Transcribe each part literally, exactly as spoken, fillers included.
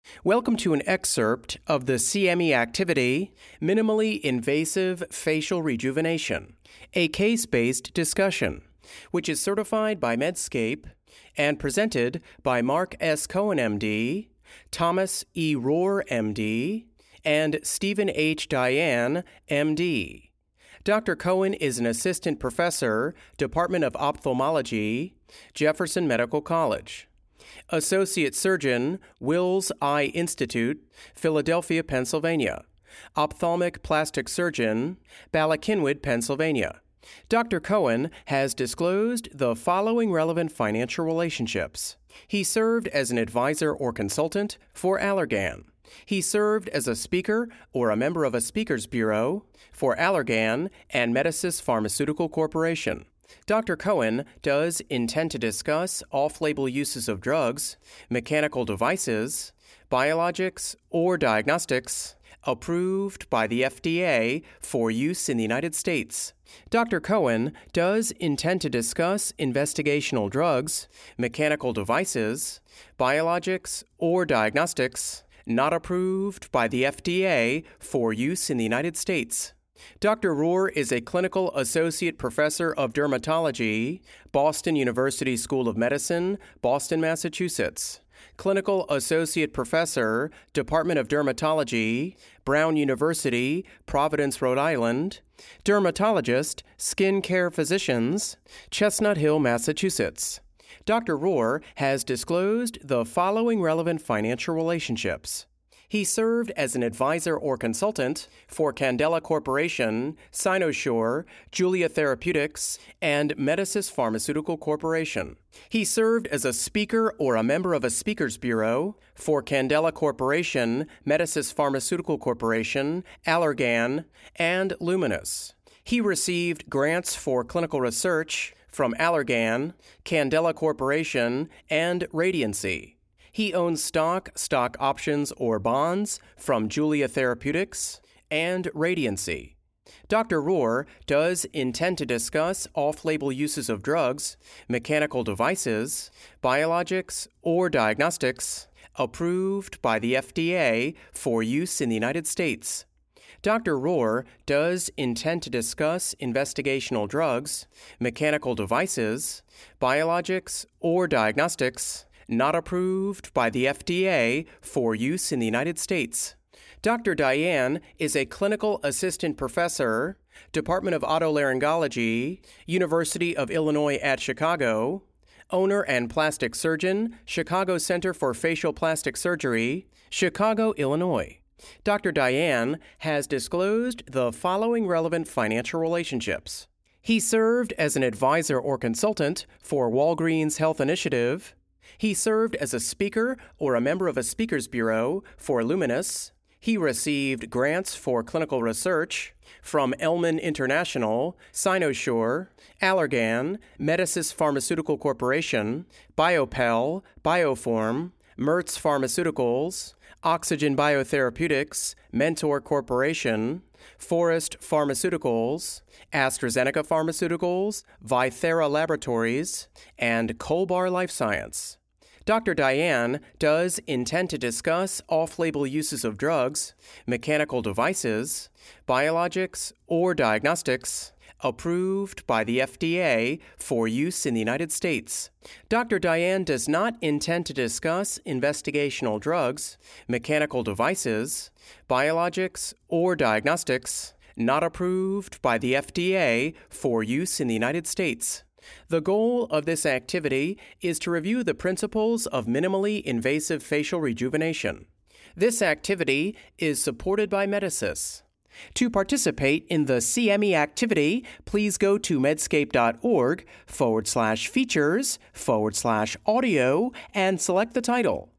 Welcome to an excerpt of the C M E activity, Minimally Invasive Facial Rejuvenation, a case-based discussion, which is certified by Medscape and presented by Mark S. Cohen, M D, Thomas E. Rohr, M D, and Stephen H. Diane, M D. Doctor Cohen is an assistant professor, Department of Ophthalmology, Jefferson Medical College. Associate Surgeon, Wills Eye Institute, Philadelphia, Pennsylvania. Ophthalmic Plastic Surgeon, Bala Cynwyd, Pennsylvania. Doctor Cohen has disclosed the following relevant financial relationships. He served as an advisor or consultant for Allergan. He served as a speaker or a member of a speakers bureau for Allergan and Medicis Pharmaceutical Corporation. Doctor Cohen does intend to discuss off-label uses of drugs, mechanical devices, biologics, or diagnostics approved by the F D A for use in the United States. Doctor Cohen does intend to discuss investigational drugs, mechanical devices, biologics, or diagnostics not approved by the F D A for use in the United States. Doctor Rohr is a clinical associate professor of dermatology, Boston University School of Medicine, Boston, Massachusetts. Clinical associate professor, Department of Dermatology, Brown University, Providence, Rhode Island. Dermatologist, skin care physicians, Chestnut Hill, Massachusetts. Doctor Rohr has disclosed the following relevant financial relationships. He served as an advisor or consultant for Candela Corporation, Cynosure, Julia Therapeutics, and Medicis Pharmaceutical Corporation. He served as a speaker or a member of a speakers bureau for Candela Corporation, Medicis Pharmaceutical Corporation, Allergan, and Luminous. He received grants for clinical research from Allergan, Candela Corporation, and Radiancy. He owns stock, stock options, or bonds from Julia Therapeutics and Radiancy. Doctor Rohr does intend to discuss off-label uses of drugs, mechanical devices, biologics, or diagnostics approved by the F D A for use in the United States. Doctor Rohr does intend to discuss investigational drugs, mechanical devices, biologics, or diagnostics not approved by the F D A for use in the United States. Doctor Diane is a clinical assistant professor, Department of Otolaryngology, University of Illinois at Chicago, owner and plastic surgeon, Chicago Center for Facial Plastic Surgery, Chicago, Illinois. Doctor Diane has disclosed the following relevant financial relationships. He served as an advisor or consultant for Walgreens Health Initiative. He served as a speaker or a member of a speakers bureau for Luminous. He received grants for clinical research from Elman International, Cynosure, Allergan, Medicis Pharmaceutical Corporation, Biopel, Bioform, Mertz Pharmaceuticals, Oxygen Biotherapeutics, Mentor Corporation, Forest Pharmaceuticals, AstraZeneca Pharmaceuticals, Vithera Laboratories, and Colbar Life Science. Doctor Diane does intend to discuss off-label uses of drugs, mechanical devices, biologics, or diagnostics approved by the F D A for use in the United States. Doctor Diane does not intend to discuss investigational drugs, mechanical devices, biologics, or diagnostics not approved by the F D A for use in the United States. The goal of this activity is to review the principles of minimally invasive facial rejuvenation. This activity is supported by Medicis. To participate in the C M E activity, please go to medscape.org forward slash features forward slash audio and select the title.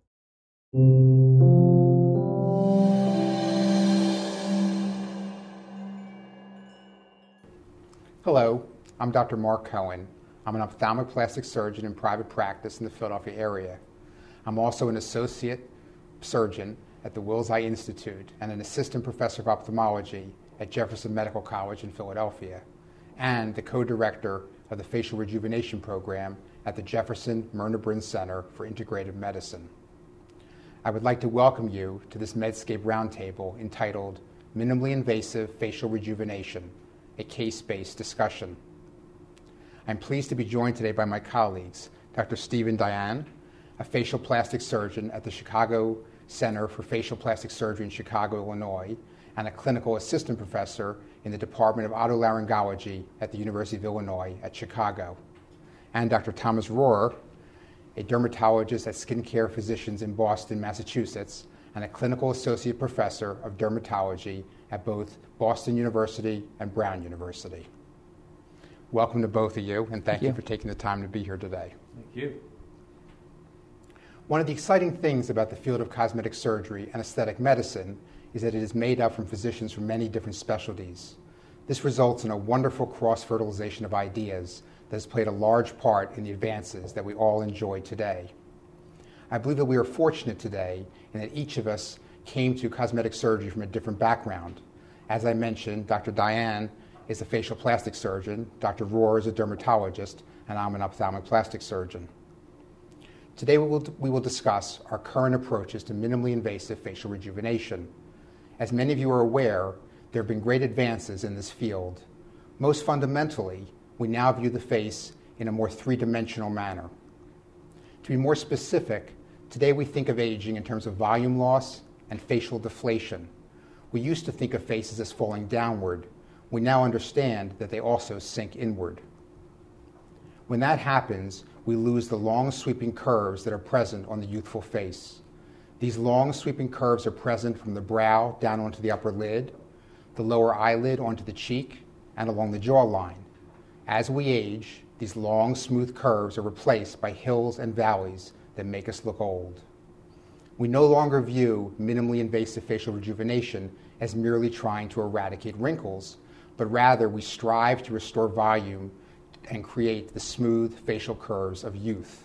Hello, I'm Doctor Mark Cohen. I'm an ophthalmic plastic surgeon in private practice in the Philadelphia area. I'm also an associate surgeon at the Wills Eye Institute and an assistant professor of ophthalmology at Jefferson Medical College in Philadelphia, and the co-director of the Facial Rejuvenation Program at the Jefferson Myrna Brin Center for Integrative Medicine. I would like to welcome you to this Medscape Roundtable entitled Minimally Invasive Facial Rejuvenation, a case-based discussion. I'm pleased to be joined today by my colleagues, Doctor Stephen Dayan, a facial plastic surgeon at the Chicago Center for Facial Plastic Surgery in Chicago, Illinois, and a clinical assistant professor in the Department of Otolaryngology at the University of Illinois at Chicago, and Doctor Thomas Rohrer, a dermatologist at Skincare Physicians in Boston, Massachusetts, and a clinical associate professor of dermatology at both Boston University and Brown University. Welcome to both of you, and thank, thank you. you for taking the time to be here today. Thank you. One of the exciting things about the field of cosmetic surgery and aesthetic medicine is that it is made up from physicians from many different specialties. This results in a wonderful cross-fertilization of ideas that has played a large part in the advances that we all enjoy today. I believe that we are fortunate today in that each of us came to cosmetic surgery from a different background. As I mentioned, Doctor Dayan is a facial plastic surgeon, Doctor Rohrer is a dermatologist, and I'm an ophthalmic plastic surgeon. Today we will, we will discuss our current approaches to minimally invasive facial rejuvenation. As many of you are aware, there have been great advances in this field. Most fundamentally, we now view the face in a more three-dimensional manner. To be more specific, today we think of aging in terms of volume loss and facial deflation. We used to think of faces as falling downward. We now understand that they also sink inward. When that happens, we lose the long sweeping curves that are present on the youthful face. These long sweeping curves are present from the brow down onto the upper lid, the lower eyelid onto the cheek, and along the jawline. As we age, these long, smooth curves are replaced by hills and valleys that make us look old. We no longer view minimally invasive facial rejuvenation as merely trying to eradicate wrinkles, but rather we strive to restore volume and create the smooth facial curves of youth.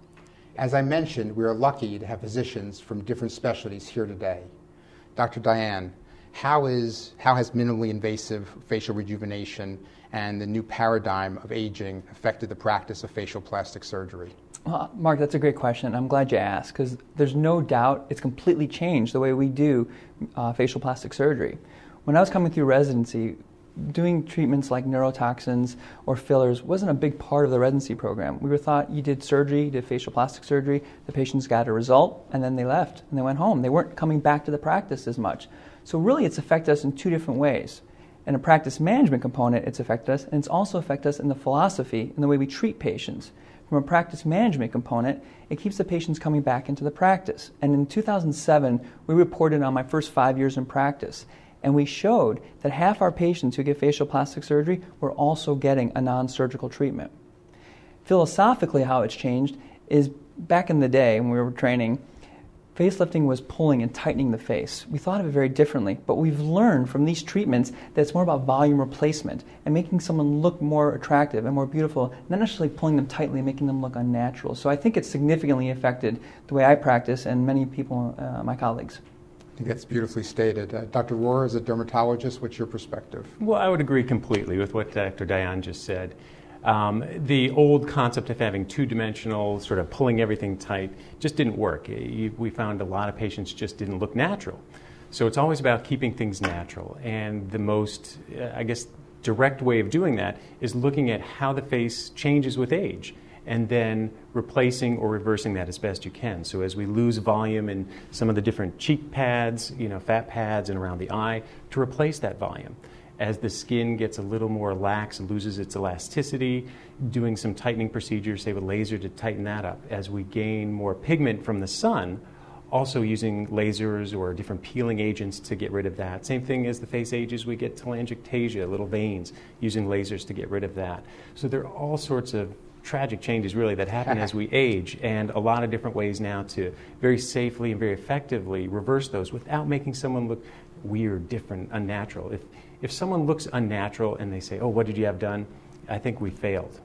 As I mentioned, we are lucky to have physicians from different specialties here today. Doctor Dayan, how, is, how has minimally invasive facial rejuvenation and the new paradigm of aging affected the practice of facial plastic surgery? Well, Mark, that's a great question. I'm glad you asked, because there's no doubt it's completely changed the way we do uh, facial plastic surgery. When I was coming through residency, doing treatments like neurotoxins or fillers wasn't a big part of the residency program. We were thought you did surgery, you did facial plastic surgery, the patients got a result, and then they left and they went home. They weren't coming back to the practice as much. So really it's affected us in two different ways. In a practice management component, it's affected us, and it's also affected us in the philosophy and the way we treat patients. From a practice management component, it keeps the patients coming back into the practice. And in two thousand seven, we reported on my first five years in practice. And we showed that half our patients who get facial plastic surgery were also getting a non-surgical treatment. Philosophically, how it's changed is back in the day when we were training, facelifting was pulling and tightening the face. We thought of it very differently, but we've learned from these treatments that it's more about volume replacement and making someone look more attractive and more beautiful, not necessarily pulling them tightly and making them look unnatural. So I think it's significantly affected the way I practice and many people, uh, my colleagues. I think that's beautifully stated. Uh, Doctor Rohrer, as a dermatologist, what's your perspective? Well, I would agree completely with what Doctor Dayan just said. Um, the old concept of having two-dimensional, sort of pulling everything tight, just didn't work. We found a lot of patients just didn't look natural. So it's always about keeping things natural. And the most, uh, I guess, direct way of doing that is looking at how the face changes with age, and then replacing or reversing that as best you can. So as we lose volume in some of the different cheek pads, you know, fat pads and around the eye, to replace that volume. As the skin gets a little more lax and loses its elasticity, doing some tightening procedures, say with laser, to tighten that up. As we gain more pigment from the sun, also using lasers or different peeling agents to get rid of that. Same thing as the face ages, we get telangiectasia, little veins, using lasers to get rid of that. So there are all sorts of tragic changes really that happen as we age, and a lot of different ways now to very safely and very effectively reverse those without making someone look weird, different, unnatural. If if someone looks unnatural and they say, oh, what did you have done? I think we failed.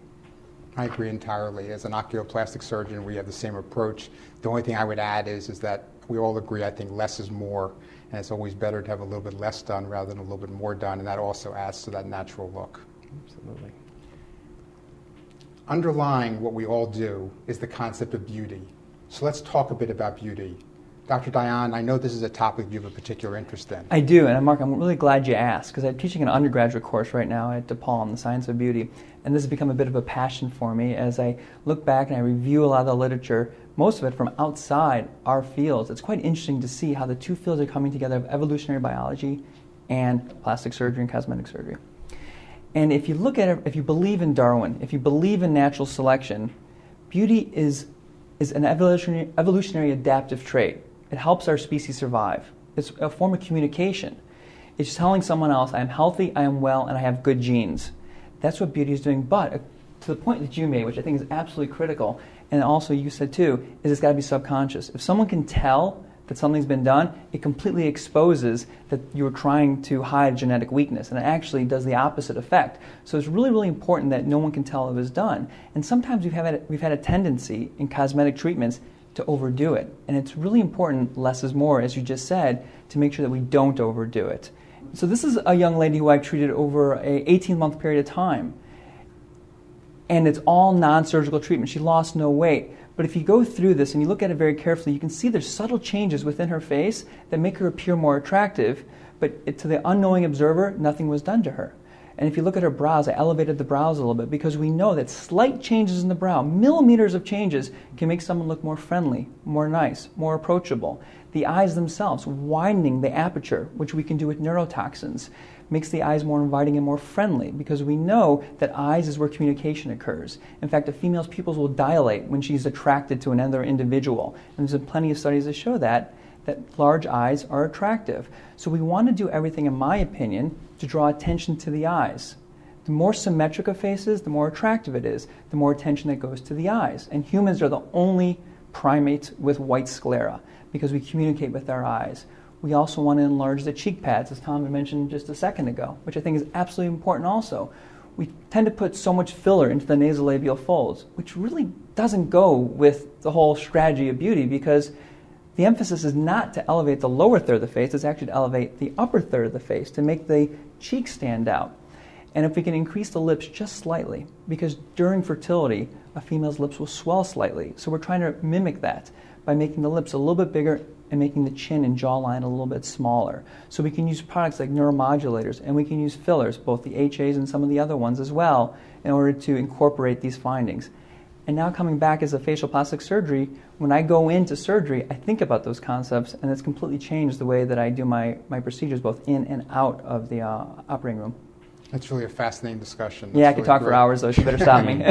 I agree entirely. As an oculoplastic surgeon, we have the same approach. The only thing I would add is, is that we all agree, I think, less is more, and it's always better to have a little bit less done rather than a little bit more done, and that also adds to that natural look. Absolutely. Underlying what we all do is the concept of beauty. So let's talk a bit about beauty. Doctor Dayan, I know this is a topic you have a particular interest in. I do, and Mark, I'm really glad you asked, because I'm teaching an undergraduate course right now at DePaul on the science of beauty, and this has become a bit of a passion for me as I look back and I review a lot of the literature, most of it from outside our fields. It's quite interesting to see how the two fields are coming together of evolutionary biology and plastic surgery and cosmetic surgery. And if you look at it, if you believe in Darwin, if you believe in natural selection, beauty is, is an evolutionary, evolutionary adaptive trait. It helps our species survive. It's a form of communication. It's telling someone else, I am healthy, I am well, and I have good genes. That's what beauty is doing. But uh, to the point that you made, which I think is absolutely critical, and also you said too, is it's got to be subconscious. If someone can tell that something's been done, it completely exposes that you were trying to hide genetic weakness, and it actually does the opposite effect. So it's really, really important that no one can tell it was done. And sometimes we've had a, we've had a tendency in cosmetic treatments to overdo it. And it's really important, less is more, as you just said, to make sure that we don't overdo it. So this is a young lady who I've treated over a eighteen-month period of time. And it's all non-surgical treatment. She lost no weight. But if you go through this and you look at it very carefully, you can see there's subtle changes within her face that make her appear more attractive, but it, to the unknowing observer, nothing was done to her. And if you look at her brows, I elevated the brows a little bit because we know that slight changes in the brow, millimeters of changes, can make someone look more friendly, more nice, more approachable. The eyes themselves, widening the aperture, which we can do with neurotoxins, makes the eyes more inviting and more friendly because we know that eyes is where communication occurs. In fact, a female's pupils will dilate when she's attracted to another individual. And there's plenty of studies that show that, that large eyes are attractive. So we want to do everything, in my opinion, to draw attention to the eyes. The more symmetric a face is, the more attractive it is, the more attention that goes to the eyes. And humans are the only primates with white sclera because we communicate with our eyes. We also want to enlarge the cheek pads, as Tom had mentioned just a second ago, which I think is absolutely important also. We tend to put so much filler into the nasolabial folds, which really doesn't go with the whole strategy of beauty because the emphasis is not to elevate the lower third of the face, it's actually to elevate the upper third of the face to make the cheeks stand out. And if we can increase the lips just slightly, because during fertility, a female's lips will swell slightly. So we're trying to mimic that by making the lips a little bit bigger and making the chin and jawline a little bit smaller. So we can use products like neuromodulators, and we can use fillers, both the H As and some of the other ones as well, in order to incorporate these findings. And now coming back as a facial plastic surgery, when I go into surgery, I think about those concepts, and it's completely changed the way that I do my, my procedures, both in and out of the uh, operating room. That's really a fascinating discussion. That's yeah, I really could talk great. for hours, though. She better stop me.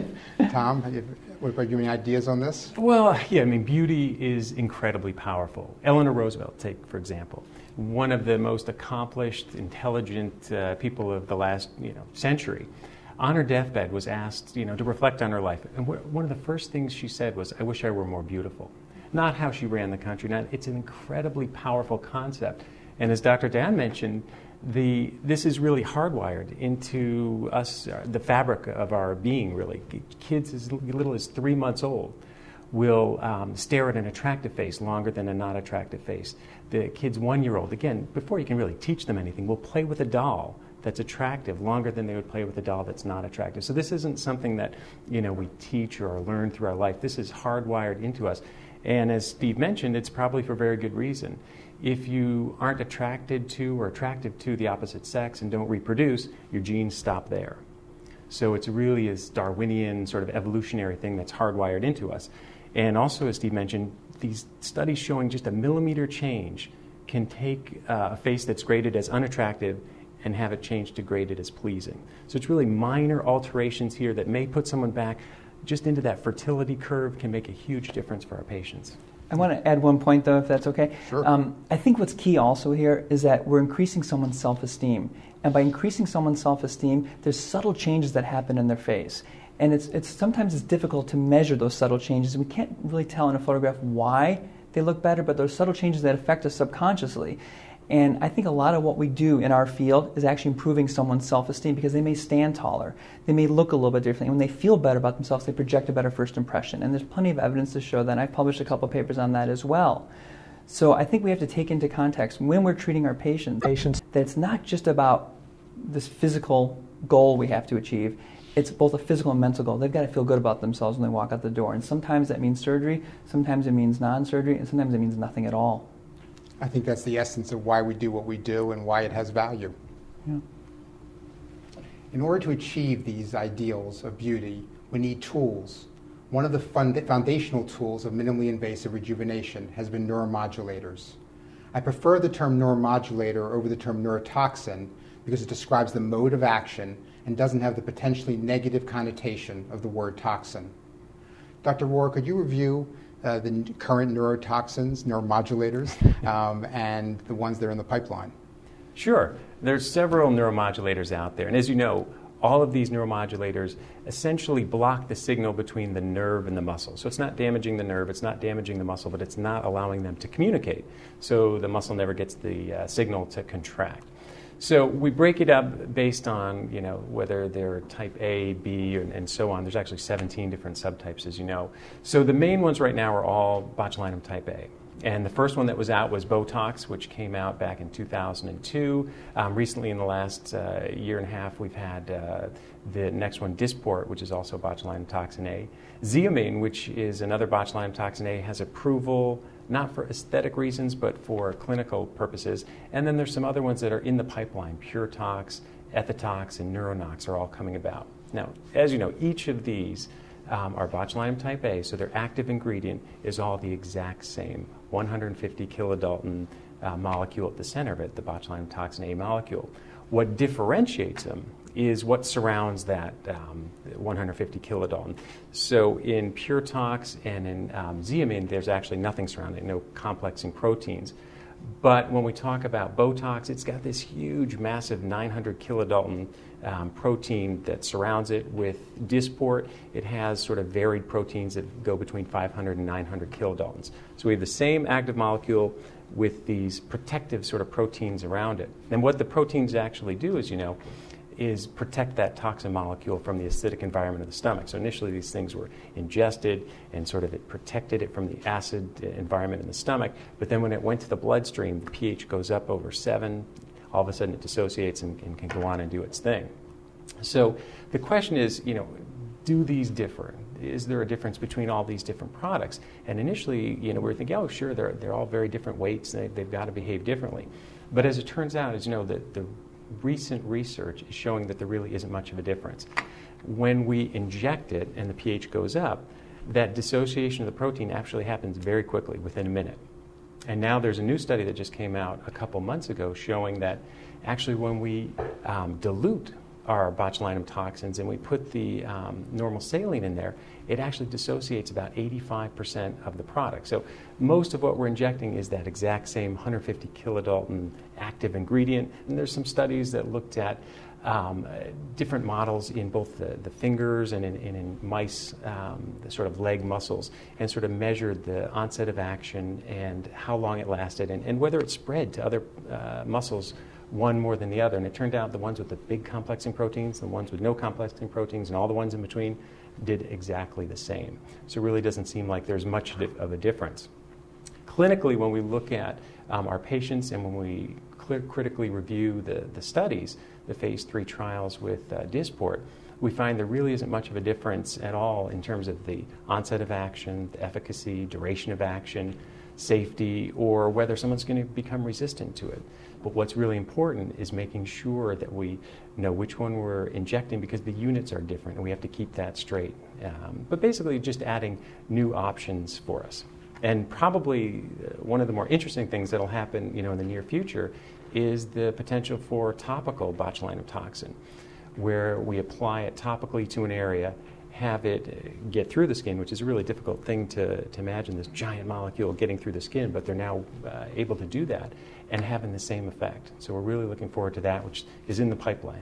Tom, have you, what about you? Any ideas on this? Well, yeah, I mean, beauty is incredibly powerful. Eleanor Roosevelt, take for example, one of the most accomplished, intelligent uh, people of the last you know, century. On her deathbed was asked, you know, to reflect on her life. And wh- one of the first things she said was, I wish I were more beautiful. Not how she ran the country. Not, it's an incredibly powerful concept. And as Doctor Dan mentioned, the, this is really hardwired into us, uh, the fabric of our being, really. Kids as little as three months old will um, stare at an attractive face longer than a not attractive face. The kid's one-year-old, again, before you can really teach them anything, will play with a doll that's attractive longer than they would play with a doll that's not attractive. So this isn't something that, you know, we teach or learn through our life. This is hardwired into us. And as Steve mentioned, it's probably for very good reason. If you aren't attracted to or attractive to the opposite sex and don't reproduce, your genes stop there. So it's really a Darwinian sort of evolutionary thing that's hardwired into us. And also, as Steve mentioned, these studies showing just a millimeter change can take uh, a face that's graded as unattractive and have it changed to graded as pleasing. So it's really minor alterations here that may put someone back just into that fertility curve, can make a huge difference for our patients. I want to add one point, though, if that's okay. Sure. Um, I think what's key also here is that we're increasing someone's self-esteem. And by increasing someone's self-esteem, there's subtle changes that happen in their face. And it's, it's sometimes it's difficult to measure those subtle changes. We can't really tell in a photograph why they look better, but those subtle changes that affect us subconsciously. And I think a lot of what we do in our field is actually improving someone's self-esteem because they may stand taller. They may look a little bit differently. When they feel better about themselves, they project a better first impression. And there's plenty of evidence to show that, and I've published a couple of papers on that as well. So I think we have to take into context when we're treating our patients, patients that it's not just about this physical goal we have to achieve. it's both a physical and mental goal. They've got to feel good about themselves when they walk out the door. And sometimes that means surgery, sometimes it means non-surgery, and sometimes it means nothing at all. I think that's the essence of why we do what we do and why it has value. Yeah. In order to achieve these ideals of beauty, we need tools. One of the fund- foundational tools of minimally invasive rejuvenation has been neuromodulators. I prefer the term neuromodulator over the term neurotoxin because it describes the mode of action and doesn't have the potentially negative connotation of the word toxin. Doctor Rohr, could you review uh, the n- current neurotoxins, neuromodulators, um, and the ones that are in the pipeline? Sure. There's several neuromodulators out there. And as you know, all of these neuromodulators essentially block the signal between the nerve and the muscle. So it's not damaging the nerve, it's not damaging the muscle, but it's not allowing them to communicate. So the muscle never gets the uh, signal to contract. So we break it up based on, you know, whether they're type A, B, and, and so on. There's actually seventeen different subtypes, as you know. So the main ones right now are all botulinum type A. And the first one that was out was Botox, which came out back in two thousand two. Um, recently, in the last uh, year and a half, we've had uh, the next one, Dysport, which is also botulinum toxin A. Xeomin, which is another botulinum toxin A, has approval not for aesthetic reasons, but for clinical purposes. And then there's some other ones that are in the pipeline. PureTox, Ethitox, and Neuronox are all coming about. Now, as you know, each of these um, are botulinum type A, so their active ingredient is all the exact same, one hundred fifty kilodalton uh, molecule at the center of it, the botulinum toxin A molecule. What differentiates them is what surrounds that um, one hundred fifty kilodalton. So in PureTox and in um, Xeomin, there's actually nothing surrounding it, no complexing proteins. But when we talk about Botox, it's got this huge, massive nine hundred kilodalton um, protein that surrounds it. With Dysport, it has sort of varied proteins that go between five hundred and nine hundred kilodaltons. So we have the same active molecule with these protective sort of proteins around it. And what the proteins actually do, as you know, is protect that toxin molecule from the acidic environment of the stomach. So initially these things were ingested and sort of it protected it from the acid environment in the stomach, but then when it went to the bloodstream, the pH goes up over seven, all of a sudden it dissociates and, and can go on and do its thing. So the question is, you know, do these differ? Is there a difference between all these different products? And initially, you know, we were thinking, oh, sure, they're, they're all very different weights, and they, they've got to behave differently. But as it turns out, as you know, the, the recent research is showing that there really isn't much of a difference. When we inject it and the pH goes up, that dissociation of the protein actually happens very quickly, within a minute. And now there's a new study that just came out a couple months ago showing that actually when we um, dilute our botulinum toxins and we put the um, normal saline in there, it actually dissociates about eighty-five percent of the product. So most of what we're injecting is that exact same one hundred fifty kilodalton active ingredient. And there's some studies that looked at um, different models in both the, the fingers and in, and in mice, um, the sort of leg muscles, and sort of measured the onset of action and how long it lasted and, and whether it spread to other uh, muscles, one more than the other. And it turned out the ones with the big complexing proteins, the ones with no complexing proteins, and all the ones in between did exactly the same. So it really doesn't seem like there's much of a difference. Clinically, when we look at um, our patients and when we cl- critically review the, the studies, the phase three trials with uh, Dysport, we find there really isn't much of a difference at all in terms of the onset of action, the efficacy, duration of action, safety, or whether someone's going to become resistant to it. But what's really important is making sure that we know which one we're injecting, because the units are different and we have to keep that straight. Um, but basically just adding new options for us. And probably one of the more interesting things that'll happen, you know, in the near future is the potential for topical botulinum toxin, where we apply it topically to an area, have it get through the skin, which is a really difficult thing to, to imagine, this giant molecule getting through the skin, but they're now uh, able to do that and having the same effect. So we're really looking forward to that, which is in the pipeline.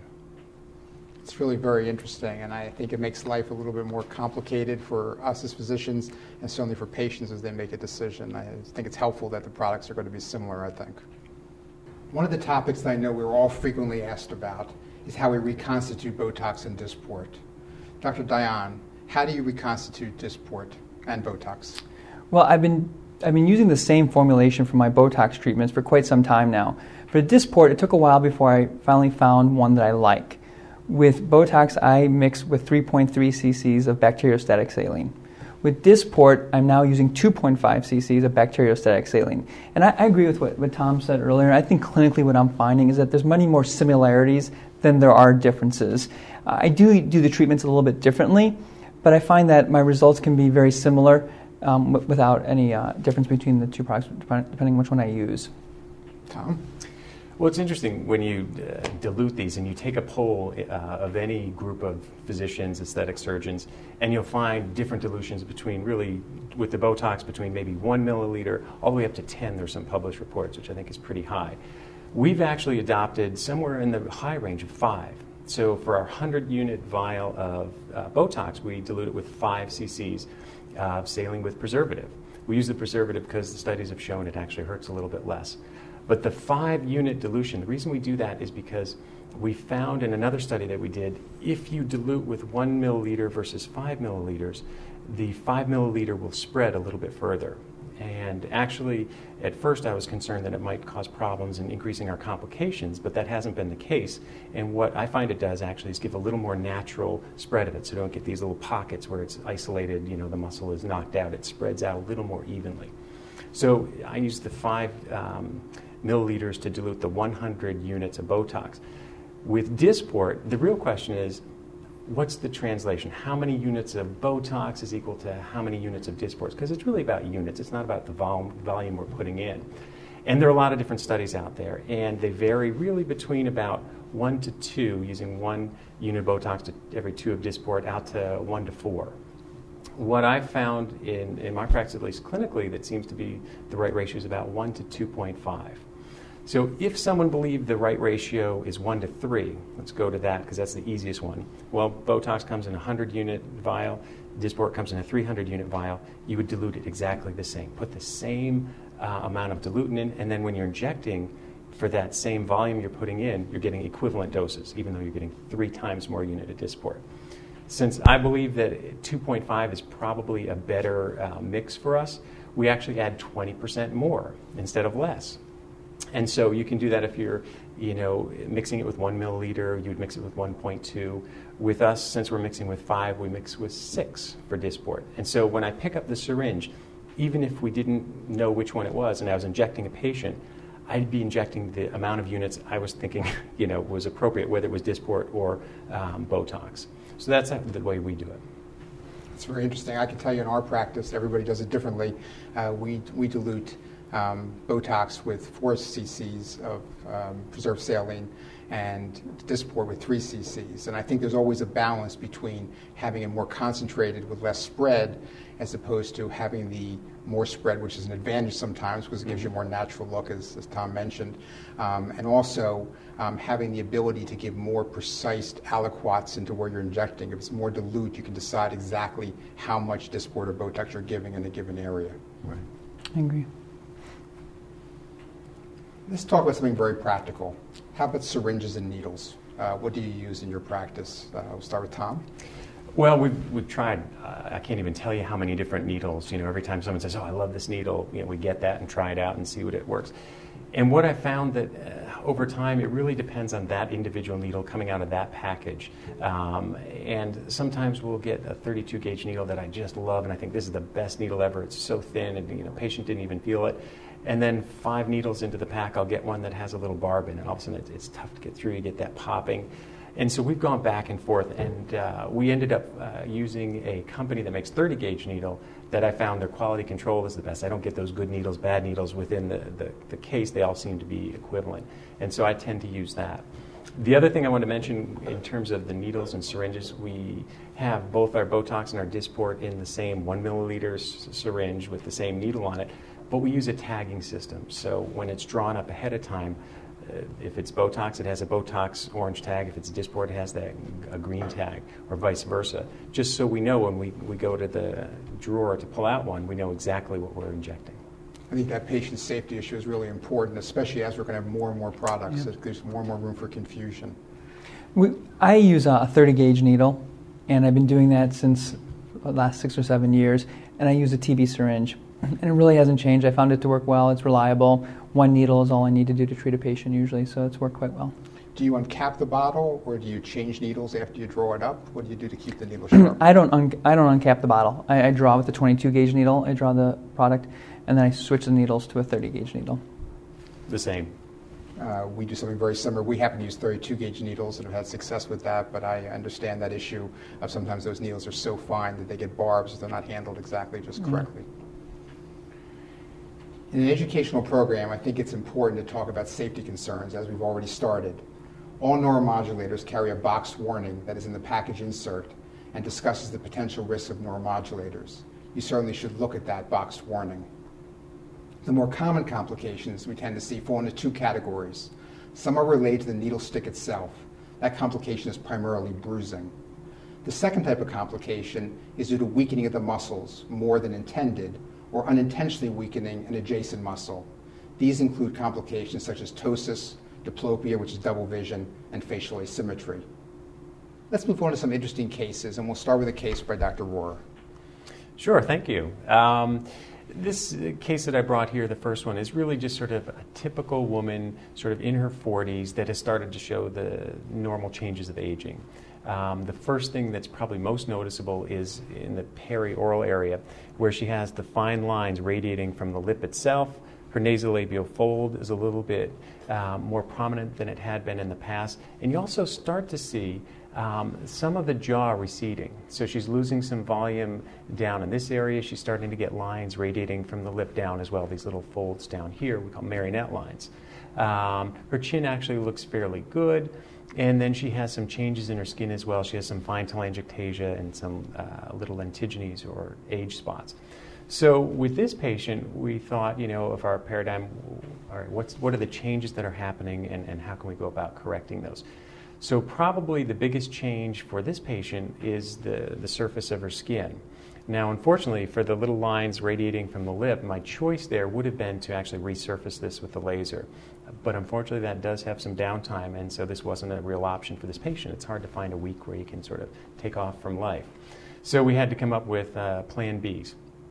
It's really very interesting, and I think it makes life a little bit more complicated for us as physicians and certainly for patients as they make a decision. I think it's helpful that the products are going to be similar, I think. One of the topics that I know we're all frequently asked about is how we reconstitute Botox and Dysport. Doctor Dayan, how do you reconstitute Dysport and Botox? Well, I've been I've been using the same formulation for my Botox treatments for quite some time now. For Dysport, it took a while before I finally found one that I like. With Botox, I mix with three point three cc's of bacteriostatic saline. With Dysport, I'm now using two point five cc's of bacteriostatic saline. And I, I agree with what, what Tom said earlier. I think clinically what I'm finding is that there's many more similarities than there are differences. Uh, I do do the treatments a little bit differently, but I find that my results can be very similar um, w- without any uh, difference between the two products, depending on which one I use. Tom? Well, it's interesting when you uh, dilute these and you take a poll uh, of any group of physicians, aesthetic surgeons, and you'll find different dilutions between really, with the Botox, between maybe one milliliter all the way up to ten. There's some published reports, which I think is pretty high. We've actually adopted somewhere in the high range of five. So for our one hundred unit vial of uh, Botox, we dilute it with five cc's of saline with preservative. We use the preservative because the studies have shown it actually hurts a little bit less. But the five-unit dilution, the reason we do that is because we found in another study that we did, if you dilute with one milliliter versus five milliliters, the five milliliter will spread a little bit further. And actually, at first I was concerned that it might cause problems in increasing our complications, but that hasn't been the case. And what I find it does actually is give a little more natural spread of it, so you don't get these little pockets where it's isolated, you know, the muscle is knocked out. It spreads out a little more evenly. So I use the five um, milliliters to dilute the one hundred units of Botox. With Dysport, the real question is, what's the translation? How many units of Botox is equal to how many units of Dysport? Because it's really about units. It's not about the vol- volume we're putting in. And there are a lot of different studies out there, and they vary really between about one to two, using one unit of Botox to every two of Dysport, out to one to four. What I've found in, in my practice, at least clinically, that seems to be the right ratio is about one to two point five. So if someone believed the right ratio is one to three, let's go to that because that's the easiest one. Well, Botox comes in a one hundred unit vial, Dysport comes in a three hundred unit vial. You would dilute it exactly the same. Put the same uh, amount of dilutant in, and then when you're injecting for that same volume you're putting in, you're getting equivalent doses, even though you're getting three times more unit of Dysport. Since I believe that two point five is probably a better uh, mix for us, we actually add twenty percent more instead of less. And so you can do that if you're, you know, mixing it with one milliliter, you would mix it with one point two. With us, since we're mixing with five, we mix with six for Dysport. And so when I pick up the syringe, even if we didn't know which one it was and I was injecting a patient, I'd be injecting the amount of units I was thinking, you know, was appropriate, whether it was Dysport or um, Botox. So that's the way we do it. It's very interesting. I can tell you in our practice, everybody does it differently. Uh, we, we dilute um, Botox with four cc's of um, preserved saline and Dysport with three cc's. And I think there's always a balance between having it more concentrated with less spread as opposed to having the more spread, which is an advantage sometimes because it gives you a more natural look, as, as Tom mentioned. Um, and also um, having the ability to give more precise aliquots into where you're injecting. If it's more dilute, you can decide exactly how much Dysport or Botox you're giving in a given area. Right. I agree. Let's talk about something very practical. How about syringes and needles? Uh, what do you use in your practice? Uh, we'll start with Tom. Well, we've, we've tried, uh, I can't even tell you how many different needles. You know, every time someone says, oh, I love this needle, you know, we get that and try it out and see what it works. And what I found that uh, over time, it really depends on that individual needle coming out of that package. Um, and sometimes we'll get a thirty-two gauge needle that I just love, and I think this is the best needle ever. It's so thin, and you know, patient didn't even feel it. And then five needles into the pack, I'll get one that has a little barb in it. All of a sudden, it's, it's tough to get through. You get that popping. And so we've gone back and forth, and uh, we ended up uh, using a company that makes thirty gauge needle that I found their quality control is the best. I don't get those good needles, bad needles within the, the, the case. They all seem to be equivalent. And so I tend to use that. The other thing I want to mention in terms of the needles and syringes, we have both our Botox and our Dysport in the same one milliliter s- syringe with the same needle on it, but we use a tagging system. So when it's drawn up ahead of time, uh, if it's Botox, it has a Botox orange tag. If it's Dysport, it has that a green tag, or vice versa. Just so we know when we, we go to the drawer to pull out one, we know exactly what we're injecting. I think that patient safety issue is really important, especially as we're going to have more and more products. Yeah. There's more and more room for confusion. We, I use a thirty gauge needle, and I've been doing that since the last six or seven years, and I use a T V syringe. And it really hasn't changed. I found it to work well. It's reliable. One needle is all I need to do to treat a patient usually, so it's worked quite well. Do you uncap the bottle, or do you change needles after you draw it up? What do you do to keep the needle sharp? I don't un- I don't uncap the bottle. I, I draw with the twenty-two gauge needle. I draw the product, and then I switch the needles to a thirty gauge needle. The same. Uh, we do something very similar. We happen to use thirty-two gauge needles and have had success with that, but I understand that issue of sometimes those needles are so fine that they get barbs if they're not handled exactly just correctly. Mm-hmm. In an educational program, I think it's important to talk about safety concerns, as we've already started. All neuromodulators carry a boxed warning that is in the package insert and discusses the potential risks of neuromodulators. You certainly should look at that boxed warning. The more common complications we tend to see fall into two categories. Some are related to the needle stick itself. That complication is primarily bruising. The second type of complication is due to weakening of the muscles more than intended, or unintentionally weakening an adjacent muscle. These include complications such as ptosis, diplopia, which is double vision, and facial asymmetry. Let's move on to some interesting cases, and we'll start with a case by Doctor Rohrer. Sure, thank you. Um, this case that I brought here, the first one, is really just sort of a typical woman, sort of in her forties, that has started to show the normal changes of aging. Um, the first thing that's probably most noticeable is in the perioral area, where she has the fine lines radiating from the lip itself. Her nasolabial fold is a little bit um, more prominent than it had been in the past. And you also start to see um, some of the jaw receding. So she's losing some volume down in this area. She's starting to get lines radiating from the lip down as well, these little folds down here we call marionette lines. Um, her chin actually looks fairly good. And then she has some changes in her skin as well. She has some fine telangiectasia and some uh, little antigenes or age spots. So with this patient, we thought, you know, of our paradigm, all right, what's, what are the changes that are happening, and, and how can we go about correcting those? So probably the biggest change for this patient is the, the surface of her skin. Now, unfortunately, for the little lines radiating from the lip, my choice there would have been to actually resurface this with the laser. But unfortunately, that does have some downtime, and so this wasn't a real option for this patient. It's hard to find a week where you can sort of take off from life. So we had to come up with uh, plan Bs.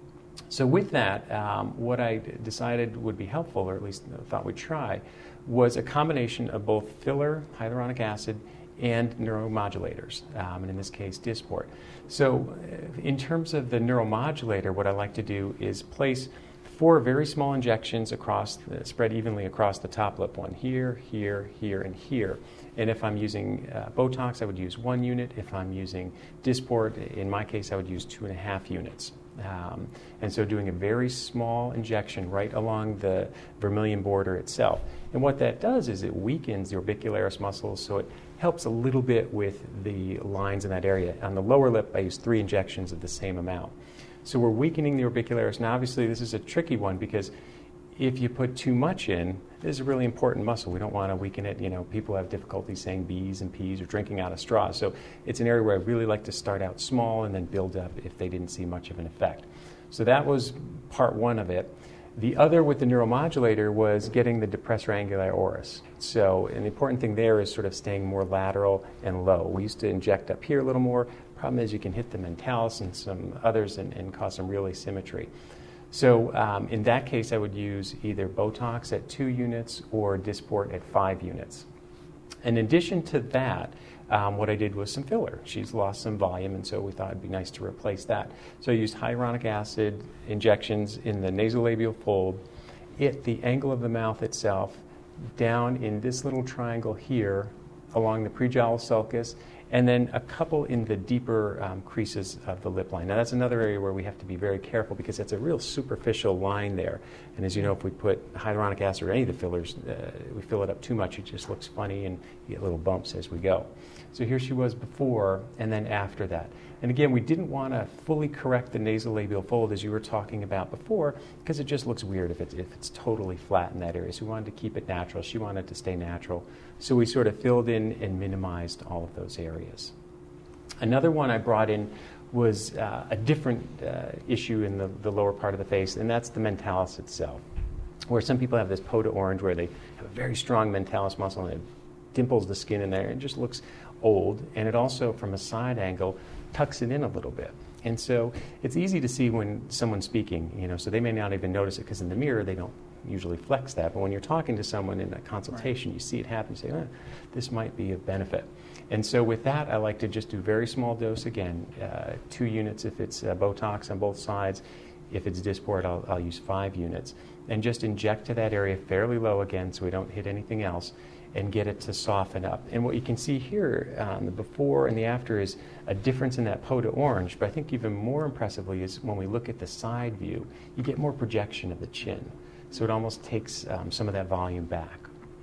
So with that, um, what I decided would be helpful, or at least thought we'd try, was a combination of both filler, hyaluronic acid, and neuromodulators, um, and in this case, Dysport. So in terms of the neuromodulator, what I like to do is place four very small injections across, the, spread evenly across the top lip, one here, here, here, and here. And if I'm using uh, Botox, I would use one unit. If I'm using Dysport, in my case, I would use two and a half units. Um, and so doing a very small injection right along the vermilion border itself. And what that does is it weakens the orbicularis muscles, so it helps a little bit with the lines in that area. On the lower lip, I use three injections of the same amount. So we're weakening the orbicularis. Now, obviously, this is a tricky one because if you put too much in, this is a really important muscle. We don't want to weaken it. You know, people have difficulty saying B's and P's or drinking out of straws. So it's an area where I really like to start out small and then build up if they didn't see much of an effect. So that was part one of it. The other with the neuromodulator was getting the depressor anguli oris. So an important thing there is sort of staying more lateral and low. We used to inject up here a little more. Problem is you can hit the mentalis and some others and, and cause some real asymmetry. So um, in that case, I would use either Botox at two units or Dysport at five units. In addition to that, um, what I did was some filler. She's lost some volume, and so we thought it'd be nice to replace that. So I used hyaluronic acid injections in the nasolabial fold, at the angle of the mouth itself, down in this little triangle here, along the prejowl sulcus, and then a couple in the deeper um, creases of the lip line. Now that's another area where we have to be very careful because it's a real superficial line there. And as you know, if we put hyaluronic acid or any of the fillers, uh, we fill it up too much, it just looks funny and you get little bumps as we go. So here she was before and then after that. And again, we didn't want to fully correct the nasolabial fold as you were talking about before because it just looks weird if it's, if it's totally flat in that area. So we wanted to keep it natural. She wanted to stay natural. So we sort of filled in and minimized all of those areas. Another one I brought in was uh, a different uh, issue in the, the lower part of the face, and that's the mentalis itself, where some people have this poda orange where they have a very strong mentalis muscle and it dimples the skin in there. It just looks old, and it also, from a side angle, tucks it in a little bit. And so it's easy to see when someone's speaking, you know, so they may not even notice it because in the mirror they don't usually flex that. But when you're talking to someone in a consultation, right. you see it happen, you say, oh, this might be of benefit. And so with that, I like to just do very small dose again, uh, two units if it's uh, Botox on both sides. If it's Dysport, I'll, I'll use five units. And just inject to that area fairly low again so we don't hit anything else, and get it to soften up. And what you can see here, um, the before and the after, is a difference in that Peau d'Orange. But I think even more impressively is when we look at the side view, you get more projection of the chin. So it almost takes um, some of that volume back.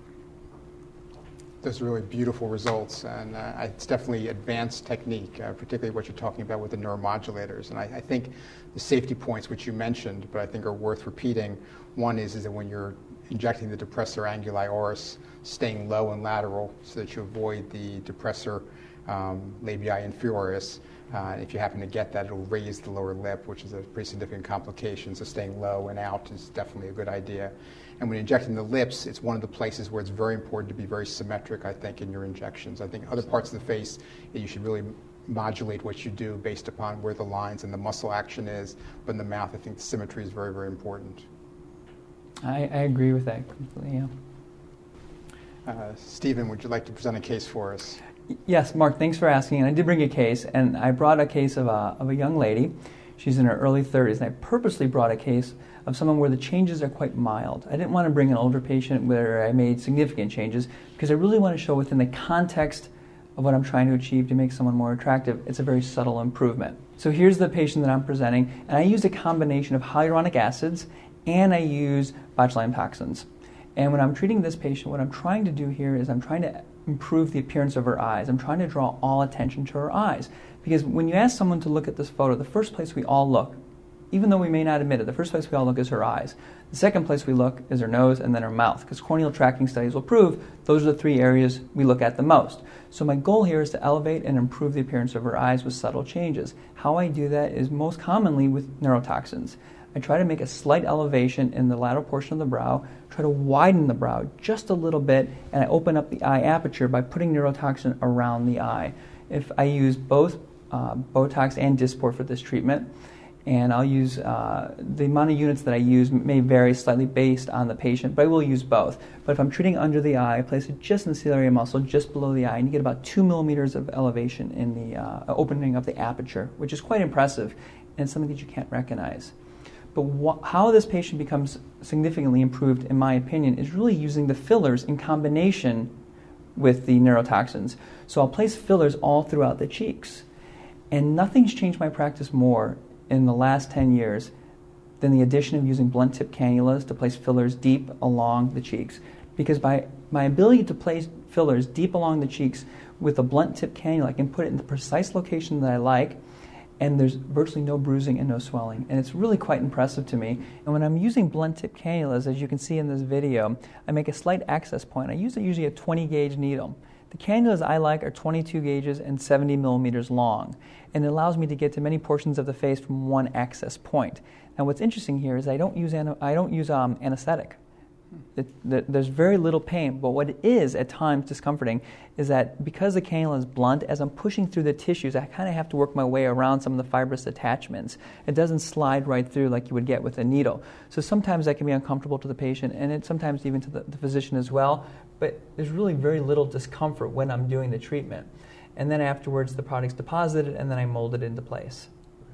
Those are really beautiful results, and uh, it's definitely advanced technique, uh, particularly what you're talking about with the neuromodulators. And I, I think the safety points which you mentioned, but I think are worth repeating. One is, is that when you're injecting the depressor anguli oris, staying low and lateral so that you avoid the depressor um, labii inferioris. Uh, if you happen to get that, it'll raise the lower lip, which is a pretty significant complication. So staying low and out is definitely a good idea. And when injecting the lips, it's one of the places where it's very important to be very symmetric, I think, in your injections. I think other parts of the face, you should really modulate what you do based upon where the lines and the muscle action is. But in the mouth, I think the symmetry is very, very important. I, I agree with that completely, yeah. Uh, Stephen, would you like to present a case for us? Yes, Mark, thanks for asking. And I did bring a case, and I brought a case of a, of a young lady. She's in her early thirties, and I purposely brought a case of someone where the changes are quite mild. I didn't want to bring an older patient where I made significant changes, because I really want to show within the context of what I'm trying to achieve to make someone more attractive, it's a very subtle improvement. So here's the patient that I'm presenting, and I used a combination of hyaluronic acids and I use botulinum toxins. And when I'm treating this patient, what I'm trying to do here is I'm trying to improve the appearance of her eyes. I'm trying to draw all attention to her eyes. Because when you ask someone to look at this photo, the first place we all look, even though we may not admit it, the first place we all look is her eyes. The second place we look is her nose and then her mouth, because corneal tracking studies will prove those are the three areas we look at the most. So my goal here is to elevate and improve the appearance of her eyes with subtle changes. How I do that is most commonly with neurotoxins. I try to make a slight elevation in the lateral portion of the brow, try to widen the brow just a little bit, and I open up the eye aperture by putting neurotoxin around the eye. If I use both uh, Botox and Dysport for this treatment, and I'll use, uh, the amount of units that I use may vary slightly based on the patient, but I will use both. But if I'm treating under the eye, I place it just in the ciliary muscle, just below the eye, and you get about two millimeters of elevation in the uh, opening of the aperture, which is quite impressive, and something that you can't recognize. But wh- how this patient becomes significantly improved, in my opinion, is really using the fillers in combination with the neurotoxins. So I'll place fillers all throughout the cheeks. And nothing's changed my practice more in the last ten years than the addition of using blunt tip cannulas to place fillers deep along the cheeks. Because by my ability to place fillers deep along the cheeks with a blunt tip cannula, I can put it in the precise location that I like, and there's virtually no bruising and no swelling. And it's really quite impressive to me. And when I'm using blunt tip cannulas, as you can see in this video, I make a slight access point. I use usually a twenty gauge needle. The cannulas I like are twenty-two gauges and seventy millimeters long, and it allows me to get to many portions of the face from one access point. Now what's interesting here is I don't use, an, I don't use um, anesthetic. It, the, there's very little pain, but what it is at times discomforting is that because the cannula is blunt, as I'm pushing through the tissues, I kind of have to work my way around some of the fibrous attachments. It doesn't slide right through like you would get with a needle. So sometimes that can be uncomfortable to the patient, and it sometimes even to the, the physician as well, but there's really very little discomfort when I'm doing the treatment. And then afterwards, the product's deposited, and then I mold it into place.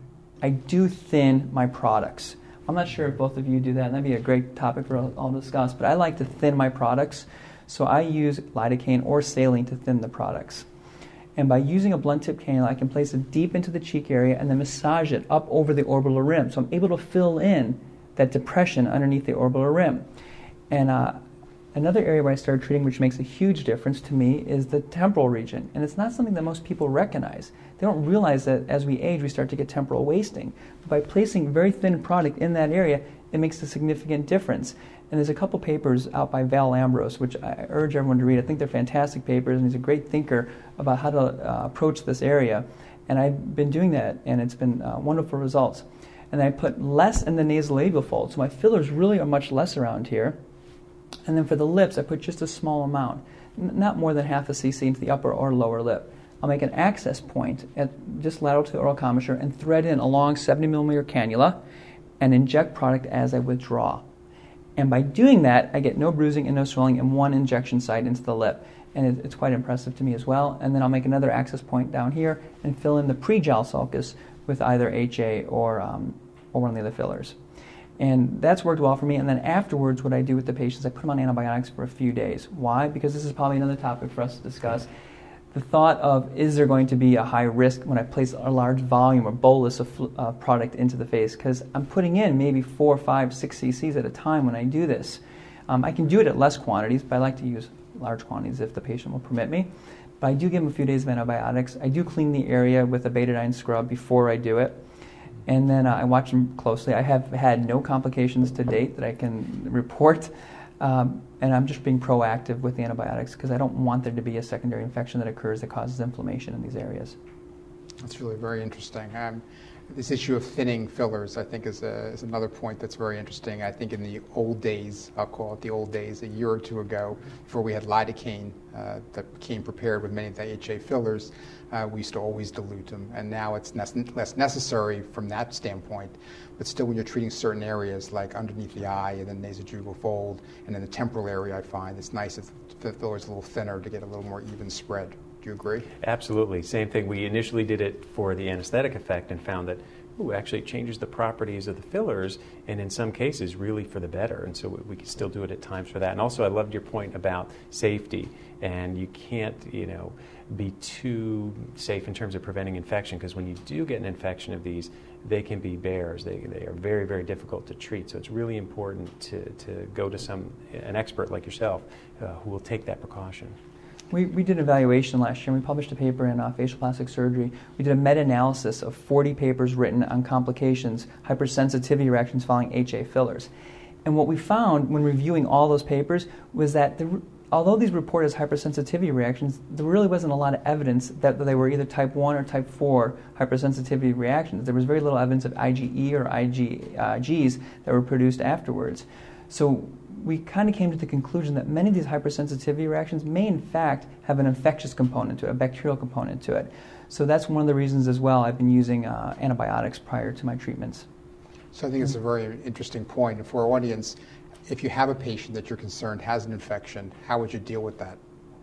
I do thin my products. I'm not sure if both of you do that, and that'd be a great topic for all to discuss, but I like to thin my products, so I use lidocaine or saline to thin the products. And by using a blunt tip cannula, I can place it deep into the cheek area and then massage it up over the orbital rim, so I'm able to fill in that depression underneath the orbital rim. And uh, another area where I started treating, which makes a huge difference to me, is the temporal region, and it's not something that most people recognize. They don't realize that as we age, we start to get temporal wasting. But by placing very thin product in that area, it makes a significant difference. And there's a couple papers out by Val Ambrose, which I urge everyone to read. I think they're fantastic papers, and he's a great thinker about how to uh, approach this area. And I've been doing that, and it's been uh, wonderful results. And I put less in the nasolabial fold, so my fillers really are much less around here. And then for the lips, I put just a small amount, n- not more than half a cc into the upper or lower lip. I'll make an access point at just lateral to the oral commissure and thread in a long seventy millimeter cannula and inject product as I withdraw. And by doing that, I get no bruising and no swelling and one injection site into the lip. And it, it's quite impressive to me as well. And then I'll make another access point down here and fill in the pre-gel sulcus with either H A or, um, or one of the other fillers. And that's worked well for me. And then afterwards, what I do with the patients, I put them on antibiotics for a few days. Why? Because this is probably another topic for us to discuss. The thought of, is there going to be a high risk when I place a large volume or bolus of uh, product into the face? Because I'm putting in maybe four, five, six cc's at a time when I do this. Um, I can do it at less quantities, but I like to use large quantities if the patient will permit me. But I do give them a few days of antibiotics. I do clean the area with a betadine scrub before I do it. And then uh, I watch them closely. I have had no complications to date that I can report. Um, and I'm just being proactive with the antibiotics because I don't want there to be a secondary infection that occurs that causes inflammation in these areas. That's really very interesting. Um, this issue of thinning fillers, I think, is, a, is another point that's very interesting. I think in the old days, I'll call it the old days, a year or two ago, before we had lidocaine uh, that became prepared with many of the H A fillers, uh, we used to always dilute them. And now it's ne- less necessary from that standpoint. But still, when you're treating certain areas like underneath the eye and then nasogenital fold and in the temporal area, I find it's nice if the filler is a little thinner to get a little more even spread. Do you agree? Absolutely. Same thing. We initially did it for the anesthetic effect and found that ooh, actually it changes the properties of the fillers and in some cases really for the better. And so we, we can still do it at times for that. And also I loved your point about safety. And you can't, you know, be too safe in terms of preventing infection because when you do get an infection of these, they can be bears. They, they are very, very difficult to treat. So it's really important to, to go to some an expert like yourself uh, who will take that precaution. We, we did an evaluation last year, and we published a paper in uh, facial plastic surgery. We did a meta-analysis of forty papers written on complications, hypersensitivity reactions following H A fillers. And what we found when reviewing all those papers was that the, although these report as hypersensitivity reactions, there really wasn't a lot of evidence that they were either type one or type four hypersensitivity reactions. There was very little evidence of IgE or IgGs that were produced afterwards. So we kind of came to the conclusion that many of these hypersensitivity reactions may in fact have an infectious component to it, a bacterial component to it. So that's one of the reasons as well I've been using uh, antibiotics prior to my treatments. So I think it's a very interesting point. And for our audience, if you have a patient that you're concerned has an infection, how would you deal with that?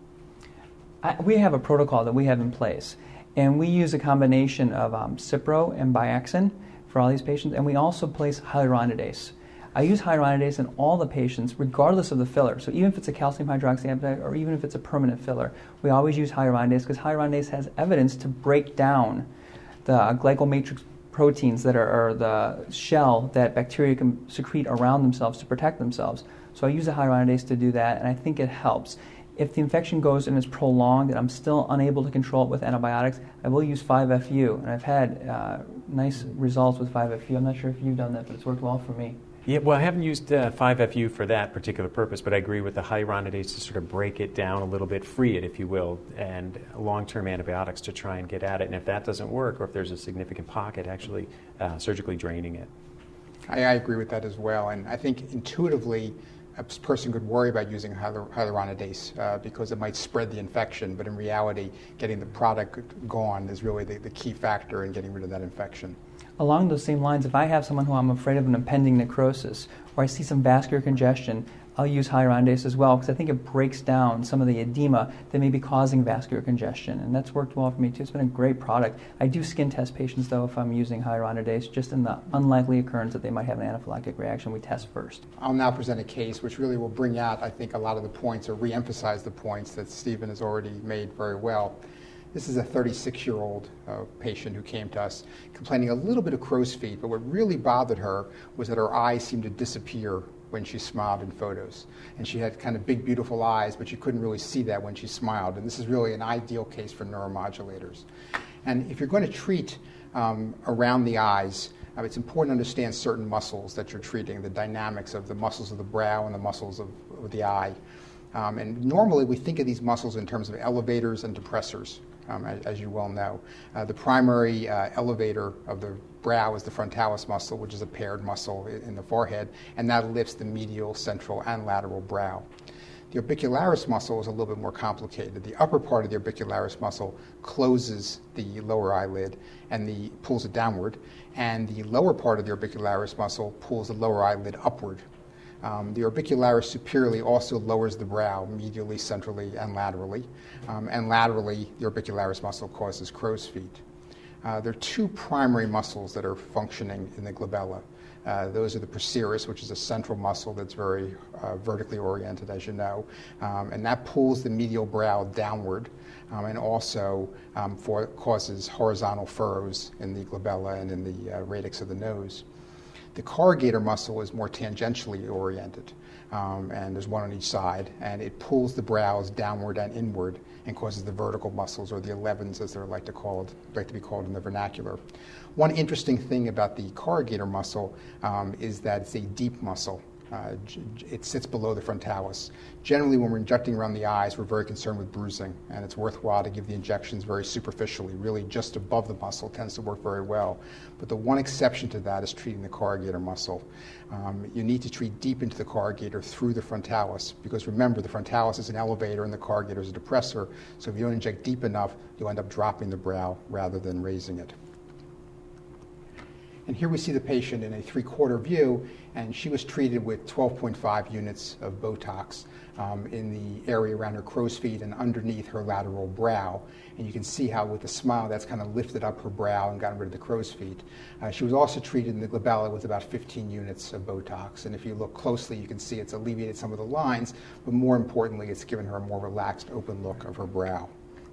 I, we have a protocol that we have in place. And we use a combination of um, Cipro and Biaxin for all these patients. And we also place hyaluronidase. I use hyaluronidase in all the patients, regardless of the filler. So even if it's a calcium hydroxyapatite or even if it's a permanent filler, we always use hyaluronidase because hyaluronidase has evidence to break down the glycomatrix matrix proteins that are or the shell that bacteria can secrete around themselves to protect themselves. So I use the hyaluronidase to do that, and I think it helps. If the infection goes and is prolonged and I'm still unable to control it with antibiotics, I will use five F U, and I've had uh, nice results with five F U. I'm not sure if you've done that, but it's worked well for me. Yeah, well, I haven't used uh, five F U for that particular purpose, but I agree with the hyaluronidase to sort of break it down a little bit, free it, if you will, and long-term antibiotics to try and get at it. And if that doesn't work, or if there's a significant pocket, actually uh, surgically draining it. I, I agree with that as well. And I think intuitively, a person could worry about using hyaluronidase uh, because it might spread the infection, but in reality, getting the product gone is really the, the key factor in getting rid of that infection. Along those same lines, if I have someone who I'm afraid of an impending necrosis, or I see some vascular congestion, I'll use hyaluronidase as well because I think it breaks down some of the edema that may be causing vascular congestion, and that's worked well for me too. It's been a great product. I do skin test patients though if I'm using hyaluronidase, just in the unlikely occurrence that they might have an anaphylactic reaction. We test first. I'll now present a case which really will bring out, I think, a lot of the points or re-emphasize the points that Stephen has already made very well. This is a thirty-six-year-old uh, patient who came to us complaining a little bit of crow's feet, but what really bothered her was that her eyes seemed to disappear when she smiled in photos. And she had kind of big, beautiful eyes, but you couldn't really see that when she smiled. And this is really an ideal case for neuromodulators. And if you're going to treat um, around the eyes, uh, it's important to understand certain muscles that you're treating, the dynamics of the muscles of the brow and the muscles of, of the eye. Um, and normally we think of these muscles in terms of elevators and depressors. Um, as, as you well know. Uh, the primary uh, elevator of the brow is the frontalis muscle, which is a paired muscle in, in the forehead, and that lifts the medial, central, and lateral brow. The orbicularis muscle is a little bit more complicated. The upper part of the orbicularis muscle closes the lower eyelid and the, pulls it downward, and the lower part of the orbicularis muscle pulls the lower eyelid upward. Um, the orbicularis superiorly also lowers the brow medially, centrally, and laterally. Um, and laterally, the orbicularis muscle causes crow's feet. Uh, there are two primary muscles that are functioning in the glabella. Uh, those are the procerus, which is a central muscle that's very uh, vertically oriented, as you know, um, and that pulls the medial brow downward um, and also um, for, causes horizontal furrows in the glabella and in the uh, radix of the nose. The corrugator muscle is more tangentially oriented, um, and there's one on each side, and it pulls the brows downward and inward and causes the vertical muscles, or the elevens as they're like to call it, like to be called in the vernacular. One interesting thing about the corrugator muscle um, is that it's a deep muscle. Uh, it sits below the frontalis. Generally, when we're injecting around the eyes, we're very concerned with bruising, and it's worthwhile to give the injections very superficially. Really, just above the muscle tends to work very well. But the one exception to that is treating the corrugator muscle. Um, you need to treat deep into the corrugator through the frontalis, because remember, the frontalis is an elevator and the corrugator is a depressor. So if you don't inject deep enough, you'll end up dropping the brow rather than raising it. And here we see the patient in a three-quarter view, and she was treated with twelve point five units of Botox um, in the area around her crow's feet and underneath her lateral brow. And you can see how with a smile that's kind of lifted up her brow and gotten rid of the crow's feet. Uh, she was also treated in the glabella with about fifteen units of Botox. And if you look closely, you can see it's alleviated some of the lines, but more importantly, it's given her a more relaxed, open look of her brow.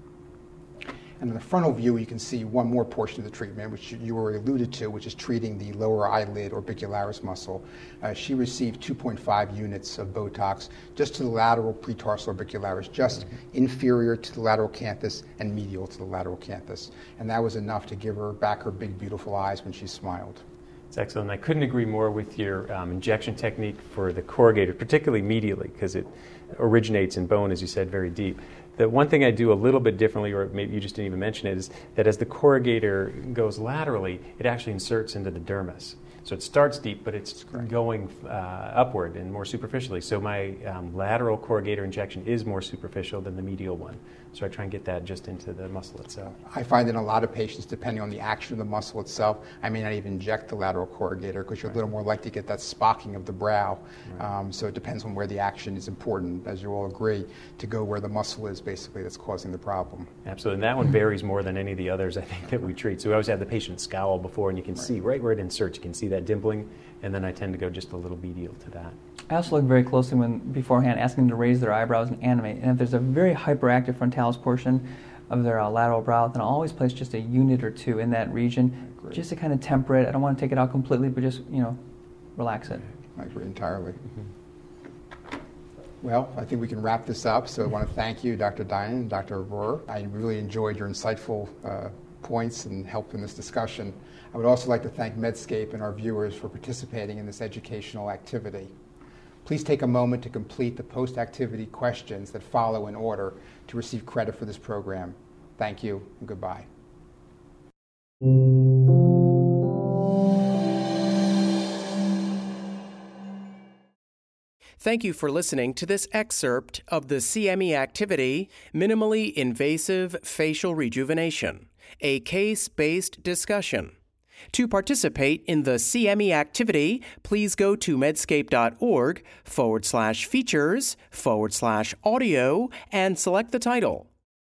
And in the frontal view, you can see one more portion of the treatment, which you already alluded to, which is treating the lower eyelid orbicularis muscle. Uh, she received two point five units of Botox just to the lateral pretarsal orbicularis, just mm-hmm. inferior to the lateral canthus and medial to the lateral canthus. And that was enough to give her back her big, beautiful eyes when she smiled. It's excellent. I couldn't agree more with your um, injection technique for the corrugator, particularly medially, because it originates in bone, as you said, very deep. The one thing I do a little bit differently, or maybe you just didn't even mention it, is that as the corrugator goes laterally, it actually inserts into the dermis. So it starts deep, but it's going uh, upward and more superficially. So my um, lateral corrugator injection is more superficial than the medial one. So I try and get that just into the muscle itself. I find in a lot of patients, depending on the action of the muscle itself, I may not even inject the lateral corrugator because you're right. a little more likely to get that spocking of the brow. Right. Um, so it depends on where the action is important, as you all agree, to go where the muscle is basically that's causing the problem. Absolutely. And that one varies more than any of the others, I think, that we treat. So we always have the patient scowl before, and you can right. see right where it inserts. You can see that dimpling, and then I tend to go just a little medial to that. I also look very closely when beforehand asking them to raise their eyebrows and animate. And if there's a very hyperactive frontalis portion of their uh, lateral brow, then I'll always place just a unit or two in that region just to kind of temper it. I don't want to take it out completely, but just, you know, relax it. I agree entirely. Mm-hmm. Well, I think we can wrap this up. So I want to thank you, Doctor Dayan and Doctor Arora. I really enjoyed your insightful uh, points and help in this discussion. I would also like to thank Medscape and our viewers for participating in this educational activity. Please take a moment to complete the post-activity questions that follow in order to receive credit for this program. Thank you and goodbye. Thank you for listening to this excerpt of the C M E activity, Minimally Invasive Facial Rejuvenation, a case-based discussion. To participate in the C M E activity, please go to medscape.org forward slash features forward slash audio and select the title.